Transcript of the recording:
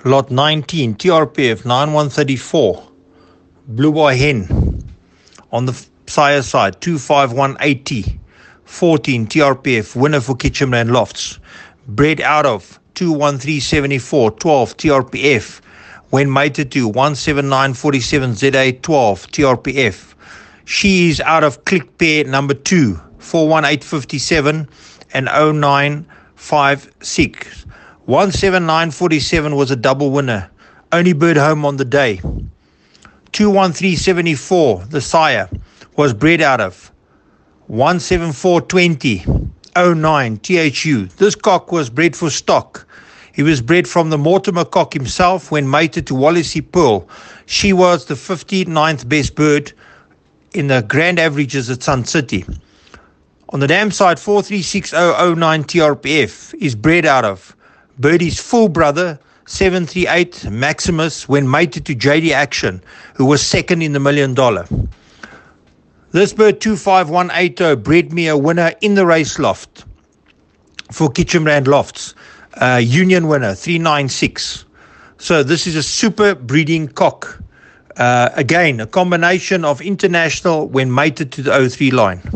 Lot 19, TRPF 9134, Blue Boy Hen. On the sire side, 25180, 14, TRPF, winner for Kitchenbrand Lofts. Bred out of 21374, 12, TRPF. When mated to 17947, ZA 12, TRPF. She is out of click pair number 2, 41857 and 0956. 17947 was a double winner. Only bird home on the day. 21374, the sire, was bred out of 17420, 09, THU. This cock was bred for stock. He was bred from the Mortimer cock himself when mated to Wallasey Pearl. She was the 59th best bird in the grand averages at Sun City. On the dam side, 436009 TRPF is bred out of Birdie's full brother, 738 Maximus, when mated to JD Action, who was second in the $1 million. This bird, 25180, bred me a winner in the race loft for Kitchenbrand Lofts. Union winner, 396. So this is a super breeding cock. Again, a combination of international when mated to the 03 line.